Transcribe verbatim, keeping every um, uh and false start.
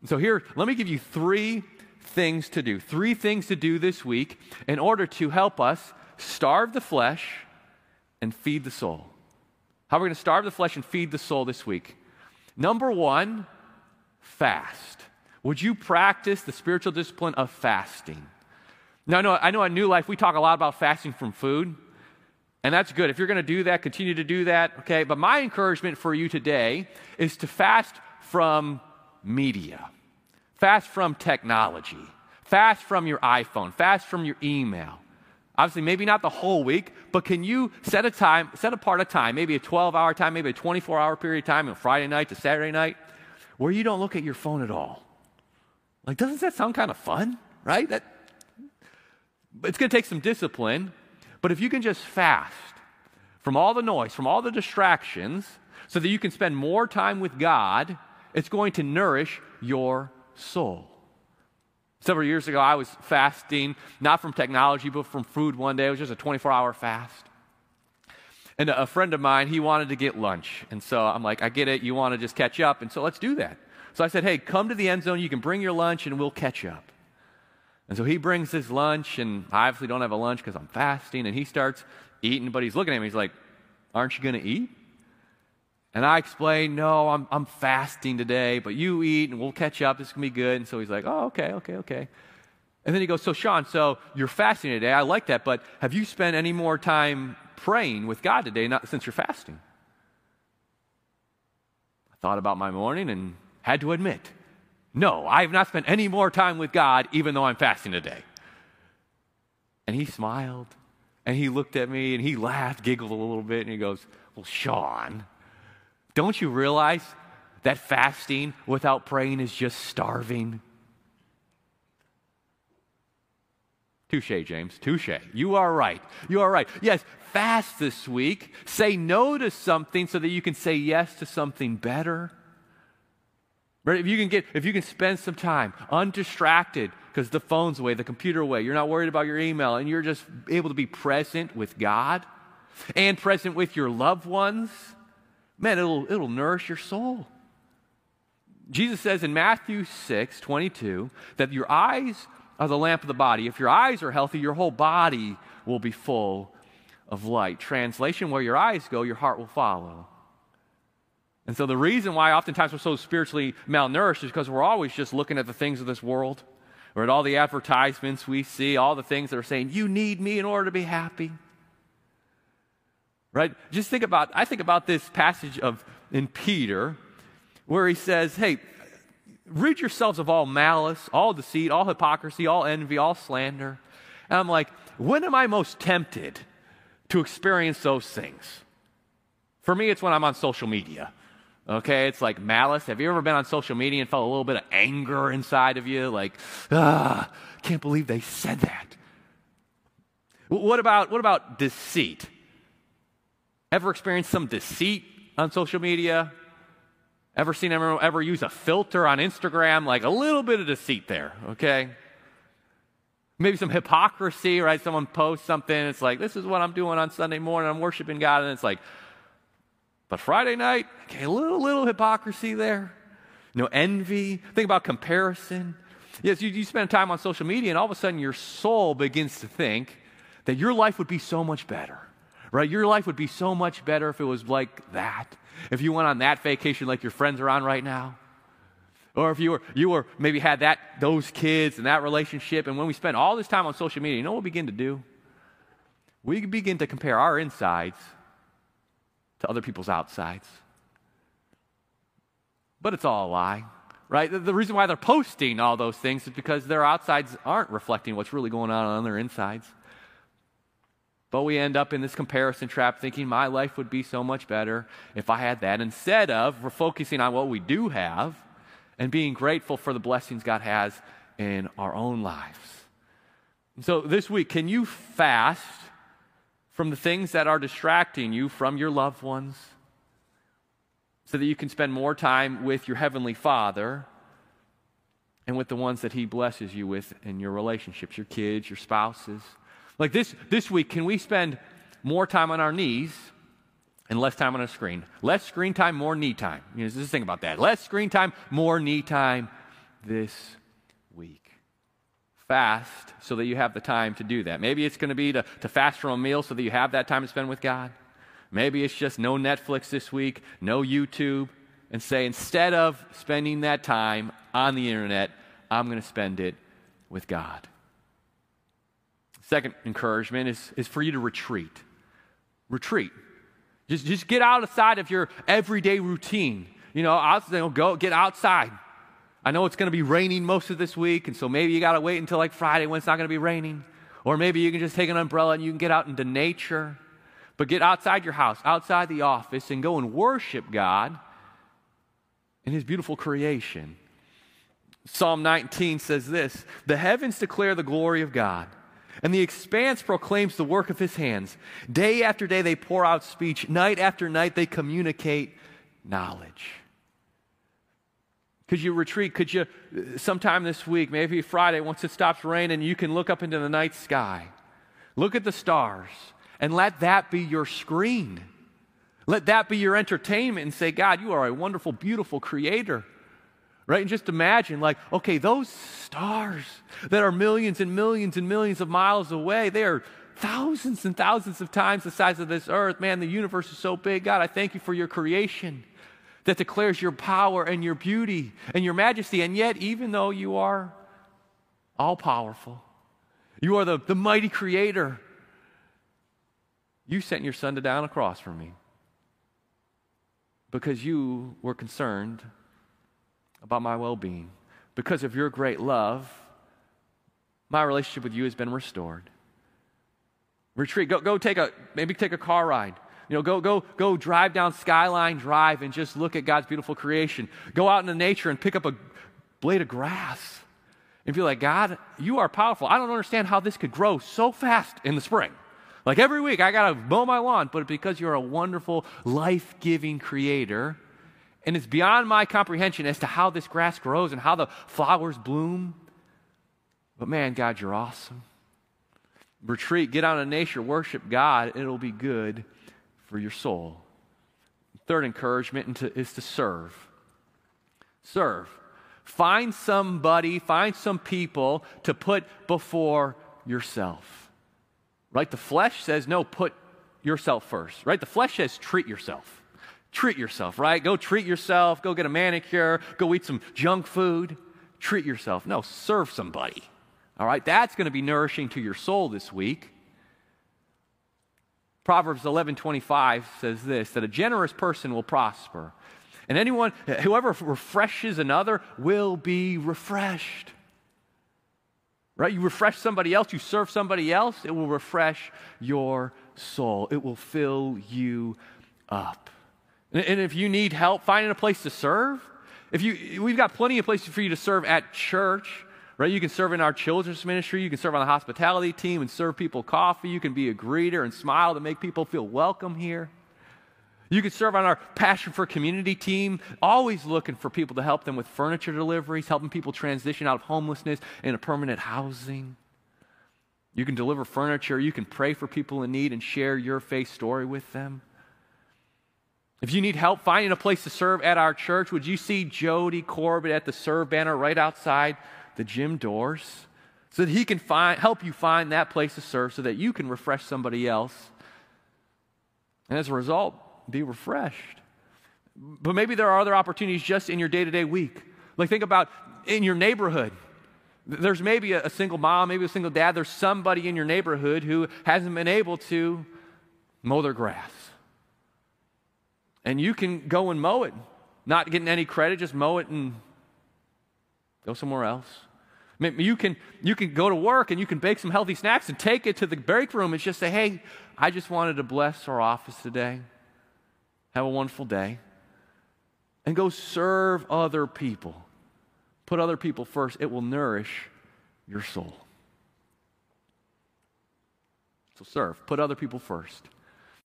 So here, let me give you three things to do. Three things to do this week in order to help us starve the flesh and feed the soul. How are we going to starve the flesh and feed the soul this week? Number one, fast. Would you practice the spiritual discipline of fasting? Now, I know, I know at New Life we talk a lot about fasting from food, and that's good. If you're going to do that, continue to do that, okay? But my encouragement for you today is to fast from media, fast from technology, fast from your iPhone, fast from your email. Obviously, maybe not the whole week, but can you set a time, set apart a time, maybe a twelve-hour time, maybe a twenty-four-hour period of time, on Friday night to Saturday night, where you don't look at your phone at all? Like, doesn't that sound kind of fun, right? That, it's going to take some discipline, but if you can just fast from all the noise, from all the distractions, so that you can spend more time with God, it's going to nourish your soul. Several years ago, I was fasting, not from technology, but from food one day. It was just a twenty-four-hour fast. And a friend of mine, he wanted to get lunch. And so I'm like, I get it, you want to just catch up, and so let's do that. So I said, hey, come to the end zone, you can bring your lunch, and we'll catch up. And so he brings his lunch, and I obviously don't have a lunch because I'm fasting, and he starts eating, but he's looking at me, he's like, aren't you going to eat? And I explained, no, I'm, I'm fasting today, but you eat, and we'll catch up, this is going to be good. And so he's like, oh, okay, okay, okay. And then he goes, so Sean, so you're fasting today, I like that, but have you spent any more time praying with God today not, since you're fasting? I thought about my morning and had to admit, no, I have not spent any more time with God even though I'm fasting today. And he smiled, and he looked at me, and he laughed, giggled a little bit, and he goes, well, Sean, don't you realize that fasting without praying is just starving? Touche, James, touche. You are right. You are right. Yes, fast this week. Say no to something so that you can say yes to something better. Right? If you can get, if you can spend some time undistracted because the phone's away, the computer away, you're not worried about your email, and you're just able to be present with God and present with your loved ones, man, it'll, it'll nourish your soul. Jesus says in Matthew six twenty-two that your eyes are the lamp of the body. If your eyes are healthy, your whole body will be full of light. Translation, where your eyes go, your heart will follow. And so the reason why oftentimes we're so spiritually malnourished is because we're always just looking at the things of this world, or at all the advertisements we see, all the things that are saying, you need me in order to be happy. Right? Just think about, I think about this passage of in Peter where he says, hey, rid yourselves of all malice, all deceit, all hypocrisy, all envy, all slander. And I'm like, when am I most tempted to experience those things? For me, it's when I'm on social media. Okay, it's like malice. Have you ever been on social media and felt a little bit of anger inside of you? Like, ah, can't believe they said that. What about, what about deceit? Ever experienced some deceit on social media? Ever seen anyone ever use a filter on Instagram? Like a little bit of deceit there, okay? Maybe some hypocrisy, right? Someone posts something, it's like, this is what I'm doing on Sunday morning, I'm worshiping God, and it's like, but Friday night, okay, a little, little hypocrisy there. You know, envy. Think about comparison. Yes, you, you spend time on social media, and all of a sudden your soul begins to think that your life would be so much better, right? Your life would be so much better if it was like that. If you went on that vacation like your friends are on right now. Or if you were, you were maybe had that those kids and that relationship. And when we spend all this time on social media, you know what we begin to do? We begin to compare our insides to other people's outsides. But it's all a lie, right? The, the reason why they're posting all those things is because their outsides aren't reflecting what's really going on on their insides. But we end up in this comparison trap thinking my life would be so much better if I had that, instead of we're focusing on what we do have and being grateful for the blessings God has in our own lives. And so this week, can you fast from the things that are distracting you from your loved ones so that you can spend more time with your Heavenly Father and with the ones that He blesses you with in your relationships, your kids, your spouses? Like this, this week, can we spend more time on our knees and less time on a screen? Less screen time, more knee time. You know, just think about that. Less screen time, more knee time this week. Fast so that you have the time to do that. Maybe it's going to be to, to fast from a meal so that you have that time to spend with God. Maybe it's just no Netflix this week, no YouTube, and say, instead of spending that time on the internet, I'm going to spend it with God. Second encouragement is, is for you to retreat. Retreat. Just, just get outside of your everyday routine. You know, out, you know, go get outside. I know it's going to be raining most of this week, and so maybe you got to wait until like Friday when it's not going to be raining. Or maybe you can just take an umbrella and you can get out into nature. But get outside your house, outside the office, and go and worship God in His beautiful creation. Psalm nineteen says this, "The heavens declare the glory of God, and the expanse proclaims the work of His hands. Day after day they pour out speech. Night after night they communicate knowledge." Could you retreat? Could you, sometime this week, maybe Friday, once it stops raining, you can look up into the night sky, look at the stars, and let that be your screen. Let that be your entertainment and say, God, you are a wonderful, beautiful creator. Right? And just imagine, like, okay, those stars that are millions and millions and millions of miles away, they are thousands and thousands of times the size of this earth. Man, the universe is so big. God, I thank you for your creation that declares your power and your beauty and your majesty. And yet, even though you are all-powerful, you are the, the mighty creator, you sent your son to die on a cross for me because you were concerned about my well-being. Because of your great love, my relationship with you has been restored. Retreat. Go, go take a, maybe take a car ride. You know, go, go, go drive down Skyline Drive and just look at God's beautiful creation. Go out into nature and pick up a blade of grass and feel like, God, you are powerful. I don't understand how this could grow so fast in the spring. Like every week, I got to mow my lawn, but because you're a wonderful, life-giving creator, and it's beyond my comprehension as to how this grass grows and how the flowers bloom. But man, God, you're awesome. Retreat, get out in nature, worship God. It'll be good for your soul. Third encouragement is to serve. Serve. Find somebody, find some people to put before yourself. Right? The flesh says, no, put yourself first. Right? The flesh says, treat yourself. Treat yourself, right? Go treat yourself. Go get a manicure. Go eat some junk food. Treat yourself. No, serve somebody. All right? That's going to be nourishing to your soul this week. Proverbs eleven twenty-five says this, that a generous person will prosper, and anyone, whoever refreshes another will be refreshed. Right? You refresh somebody else, you serve somebody else, it will refresh your soul. It will fill you up. And if you need help finding a place to serve, if you, we've got plenty of places for you to serve at church, right? You can serve in our children's ministry. You can serve on the hospitality team and serve people coffee. You can be a greeter and smile to make people feel welcome here. You can serve on our Passion for Community team, always looking for people to help them with furniture deliveries, helping people transition out of homelessness into permanent housing. You can deliver furniture. You can pray for people in need and share your faith story with them. If you need help finding a place to serve at our church, would you see Jody Corbett at the Serve banner right outside the gym doors so that he can find, help you find that place to serve so that you can refresh somebody else and as a result, be refreshed. But maybe there are other opportunities just in your day-to-day week. Like think about in your neighborhood. There's maybe a, a single mom, maybe a single dad. There's somebody in your neighborhood who hasn't been able to mow their grass. And you can go and mow it, not getting any credit, just mow it and go somewhere else. Maybe you can, you can go to work and you can bake some healthy snacks and take it to the break room and just say, hey, I just wanted to bless our office today. Have a wonderful day. And go serve other people. Put other people first. It will nourish your soul. So serve. Put other people first.